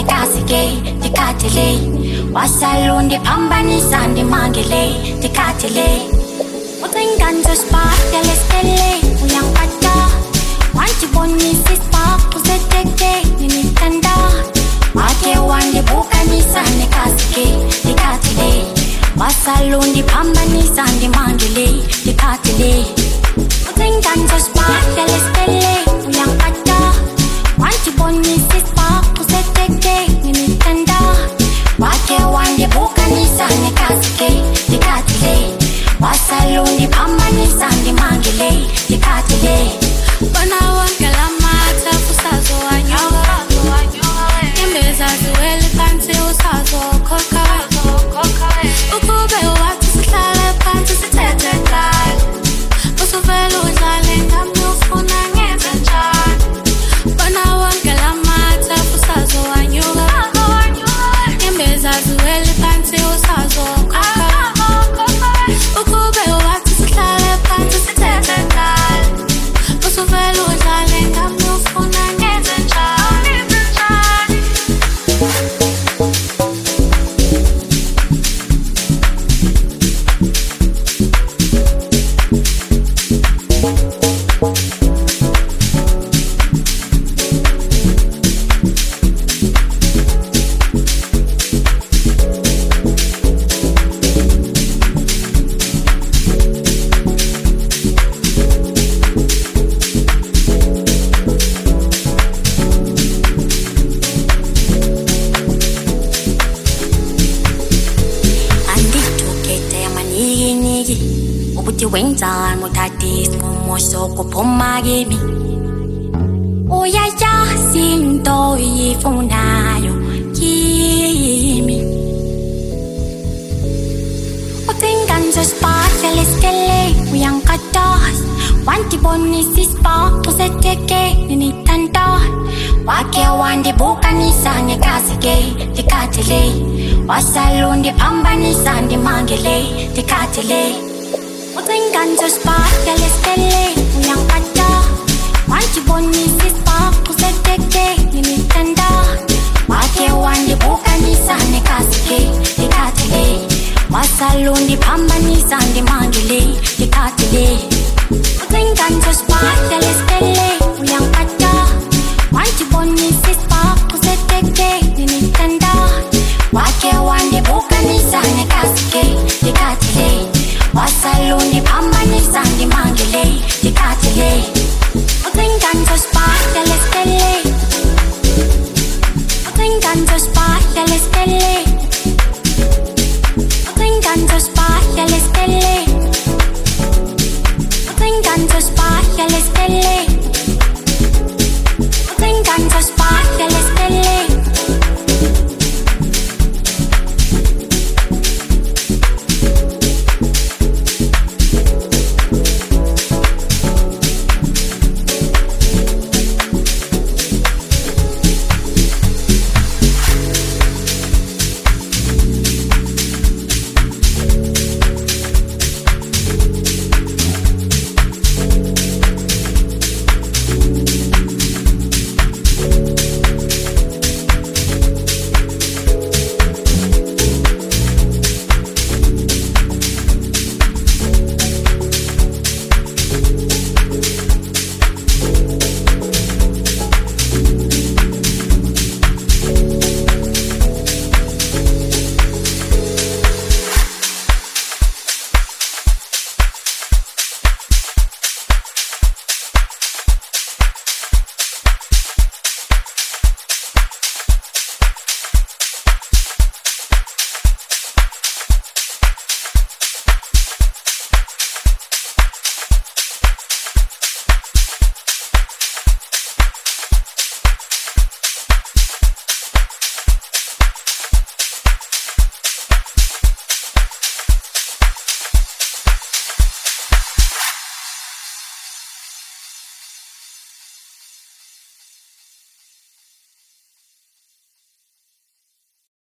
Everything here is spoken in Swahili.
nekasike ndikhathele wasalo ndiphambanisa ndimangele ndikhathele ucinga ndizosiphatele stele uyangiphatha wandibonisa isibhaqo seteke nemithanda wake wandibukanisa nekasike ndikhathele wasalo ndiphambanisa ndimangele ndikhathele ucinga ndizosiphatele stele uyangiphatha wandibonisa isibhaqo seteke nemithanda wake wandibukanisa nekasike ndikhathele wasalo ndiphambanisa ndimangele ndikhathele bona wonke lamatha usazowanyuka imbeza ziwele phansi usazokhokha ukube wathi sihlale phansi sithethe ngalo usuvele udlale ngami ufuna ngenze njani bona wonke lamatha usazowanyuka imbeza ziwele phansi usazokhokha ukube wathi sihlale phansi sithethe ngalo usuvele udlale ngami ufuna ngenze njani wenzani uthathe isinqumo sokuphuma kimi uyayazi into oyifunayo kimi ucinga ndizosiphatele stele uyangikhathaza wandibonisa isibhaqo seteke nemithanda wake wandibukanisa nekasike ndikhathele wasalo ndiphambanisa ndimangele ndikhathele ucinga ndizosiphatele stele uyangiphatha wandibonisa isibhaqo